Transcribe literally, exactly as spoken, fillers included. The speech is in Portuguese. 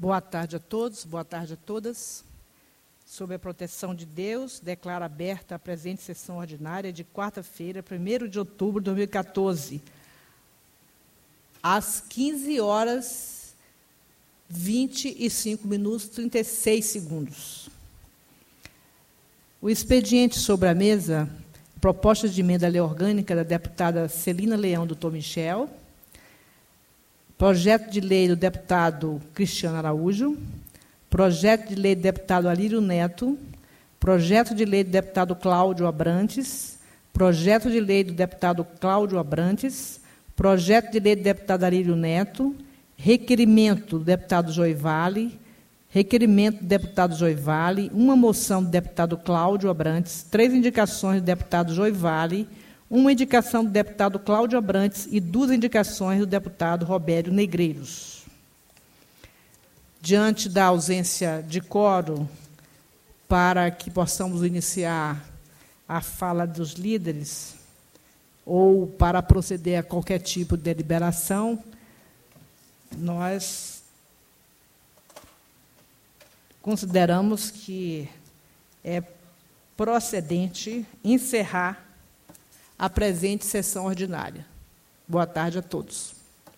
Boa tarde a todos, boa tarde a todas. Sob a proteção de Deus, declaro aberta a presente sessão ordinária de quarta-feira, primeiro de outubro de dois mil e quatorze, às quinze horas, vinte e cinco minutos, trinta e seis segundos. O expediente sobre a mesa, proposta de emenda à lei orgânica da deputada Celina Leão, doutor Michel, projeto de lei do deputado Cristiano Araújo, projeto de lei do deputado Alírio Neto, projeto de lei do deputado Cláudio Abrantes, projeto de lei do deputado Cláudio Abrantes, projeto de lei do deputado Alírio Neto, requerimento do deputado Joivale, requerimento do deputado Joivale, uma moção do deputado Cláudio Abrantes, três indicações do deputado Joivale, uma indicação do deputado Cláudio Abrantes e duas indicações do deputado Robério Negreiros. Diante da ausência de quórum, para que possamos iniciar a fala dos líderes, ou para proceder a qualquer tipo de deliberação, nós consideramos que é procedente encerrar a presente sessão ordinária. Boa tarde a todos.